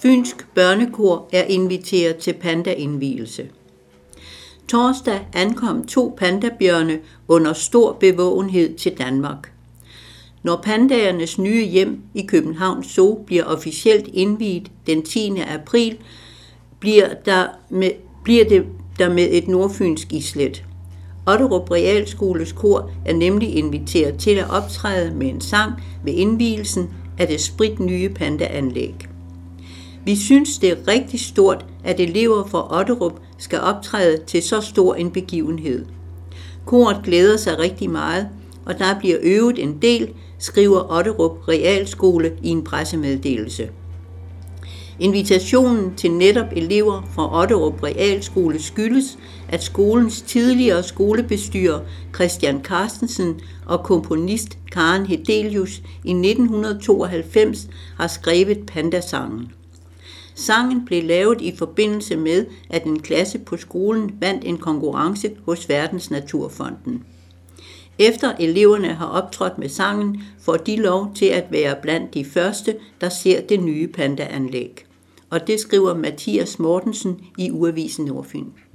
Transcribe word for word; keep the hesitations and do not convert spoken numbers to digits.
Fynsk Børnekor er inviteret til pandaindvielse. Torsdag ankom to pandabjørne under stor bevågenhed til Danmark. Når pandaernes nye hjem i Københavns Zoo bliver officielt indviet den tiende april, bliver, der med, bliver det der med et nordfynsk islet. Otterup Realskoles kor er nemlig inviteret til at optræde med en sang ved indvielsen af det spritnye pandaanlæg. Vi synes, det er rigtig stort, at elever fra Otterup skal optræde til så stor en begivenhed. Koret glæder sig rigtig meget, og der bliver øvet en del, skriver Otterup Realskole i en pressemeddelelse. Invitationen til netop elever fra Otterup Realskole skyldes, at skolens tidligere skolebestyrer Christian Carstensen og komponist Karen Hedelius i nitten tooghalvfems har skrevet Pandasangen. Sangen blev lavet i forbindelse med, at en klasse på skolen vandt en konkurrence hos Verdensnaturfonden. Efter eleverne har optrådt med sangen, får de lov til at være blandt de første, der ser det nye pandaanlæg. Og det skriver Mathias Mortensen i Ugeavisen Nordfyn.